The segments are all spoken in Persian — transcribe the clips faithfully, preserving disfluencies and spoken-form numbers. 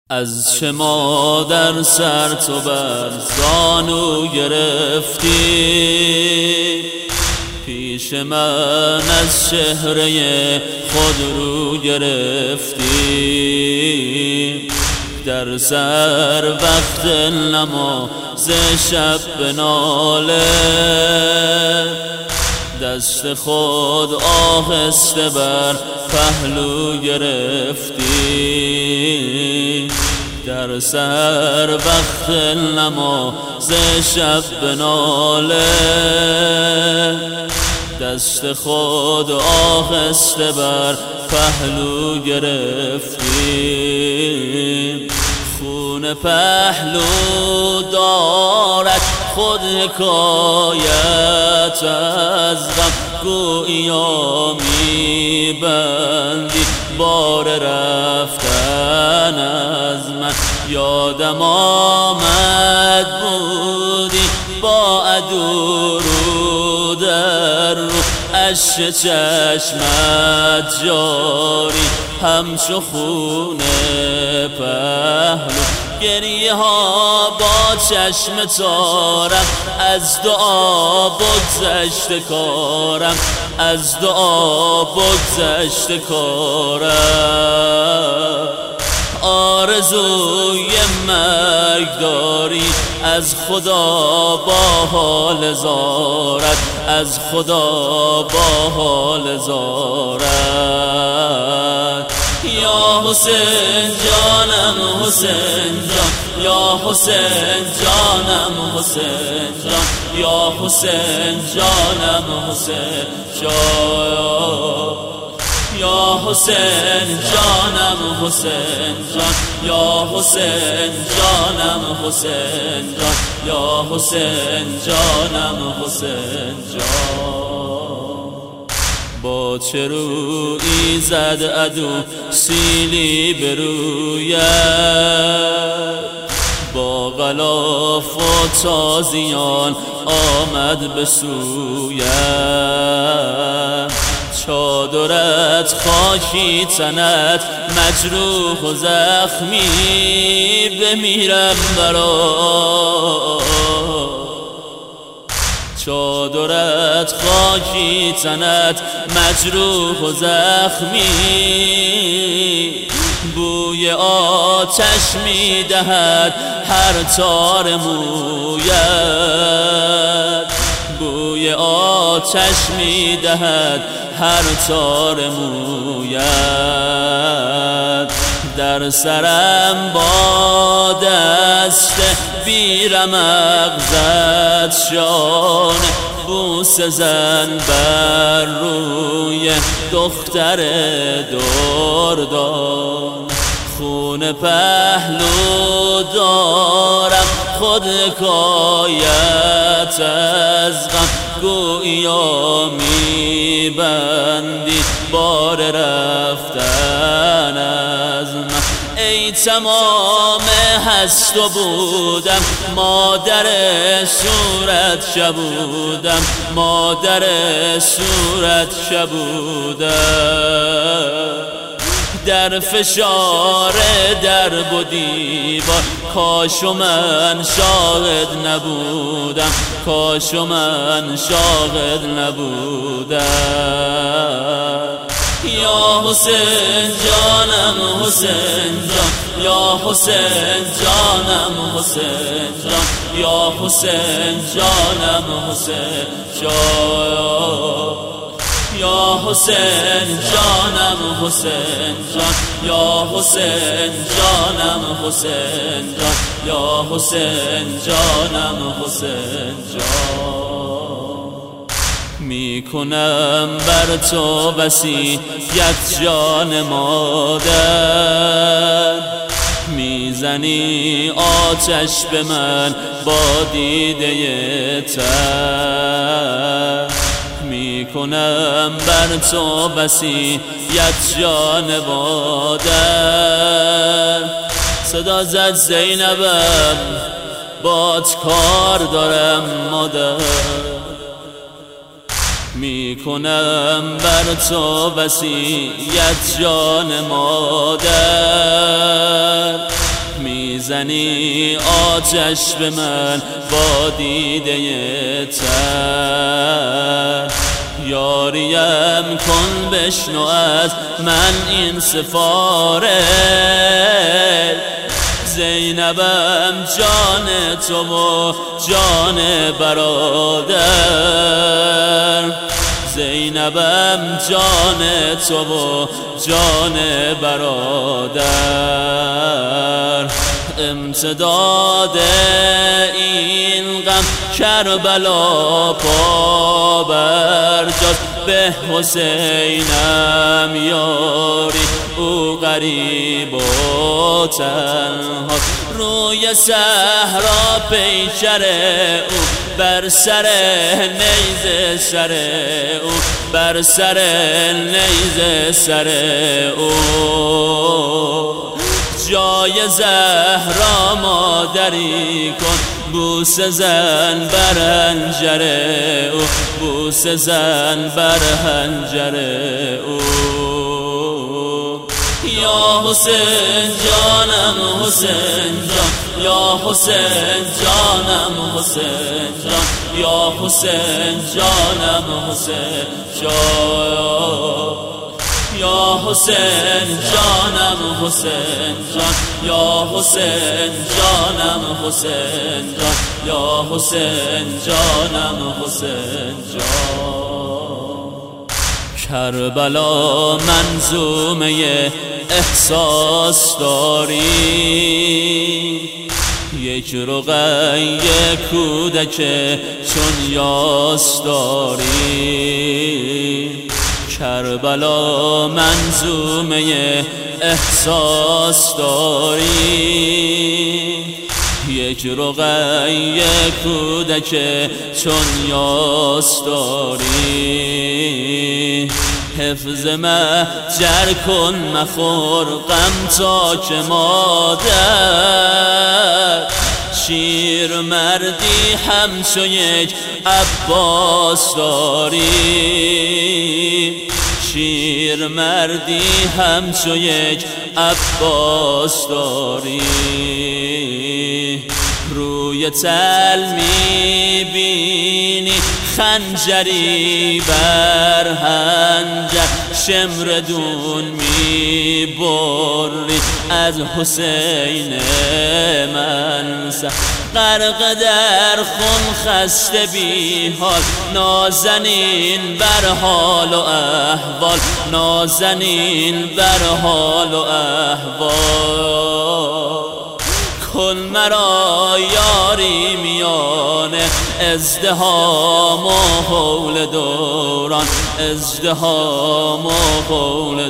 از چه مادر سر تو بر زانو گرفتی، پیش من از چهره خود رو گرفتی. در سر وقت نماز شب به ناله، دست خود آهسته بر پهلو گرفتی. در سر وقت نماز شب به ناله، دست خود آهسته بر پهلو گرفتی. خون پهلو دارد خود حکایت از غم، گویا میبندی بار رفتن از من. یادم آمد بودی با عدو رو در رو، اشک چشمت جاری همچو خون پهلو. گریه ها با چشم تارم، از دعا بگذشت کارم، از دعا بگذشت کارم. آرزوی مرگ داری، از خدا با حال زارت، از خدا با حال زارت. یا حسین جانم حسین جان، یا حسین جانم حسین جان، یا حسین جانم حسین جان. یا حسین جانم حسین جان، یا حسین جانم حسین جان، یا حسین جانم حسین جان. با چه رویی زد عدو سیلی به رویت، با غلاف و تازیان آمد به سویت. چادرت خاکی تنت مجروح و زخمی، بمیرم برات. چادرت خاکی تنت مجروح و زخمی، بوی آتش میدهد هر تار مویت. بوی آتش میدهد هر تار مویت. در سرم با دست بیرمق زد شانه، بوسه زن بر روی دختر دردان. خون پهلو دارم خود حکایت از غم، گویا میبندی بار رفتن از من. ای تمام هست و بودم، مادر صورت شبودم، مادر صورت شبودم. در فشار درب و دیوار، کاش و من شاهد نبودم، کاش و من شاهد نبودم. یا حسین جانم حسین جان، یا حسین جانم حسین جان، یا حسین جانم حسین جان. یا حسین جانم حسین جان، یا حسین جانم حسین جان، یا حسین جانم حسین جان. میکنم بر تو وصیت جان مادر، میزنی آتش به من با دیده تر. میکنم بر تو وصیت جان مادر. صدا زد زینبم بات کار دارم مادر. میکنم بر تو وصیت جان مادر، میزنی آتش به من با دیده تر. یاریم کن بشنو از من این سفارش، زینبم جان تو و جان برادر، زینبم جان تو و جان برادر. امتداد این غم کربلا پا برجاست، به حسینم یاری او غریب و تنها. روی صحرا پیکر او بر سر نیزه سر او، بر سر نیزه سر او. جای زهرا مادری کن، بوسه زن بر حنجر او، بوسه زن بر حنجر او. یا حسین جانم حسین جان، یا حسین جانم حسین جان، یا حسین جانم حسین جان، یا حسین جانم حسین جان، یا حسین جانم حسین جان، یا حسین جانم حسین جان. کربلا منظومه احساس داری، یک رقیه کودک چون یاس داری. کربلا منظومه احساس داری، یک رقیه کودک چون یاس داری. حفظ مهجر کن مخور غم تا که مادر، شیر مردی همچو یک عباس داری، شیر مردی همچو یک عباس داری. روی تل میبینی خنجری بر حنجر، شمردون میبری از حسین منصر. غرق در خون خسته بی حال، نازنین بر حال و احوال، نازنین بر حال و احوال. کن مرا یاری میان ازدحام و حول دوران، ازدحام و حول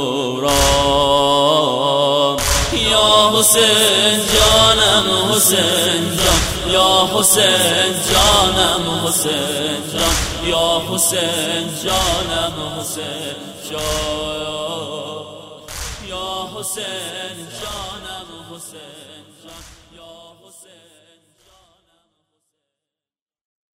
دوران. یا حسین جانم حسین جان، یا حسین جانم حسین جان، یا حسین جانم حسین جان، یا حسین جانم حسین جان، یا حسین.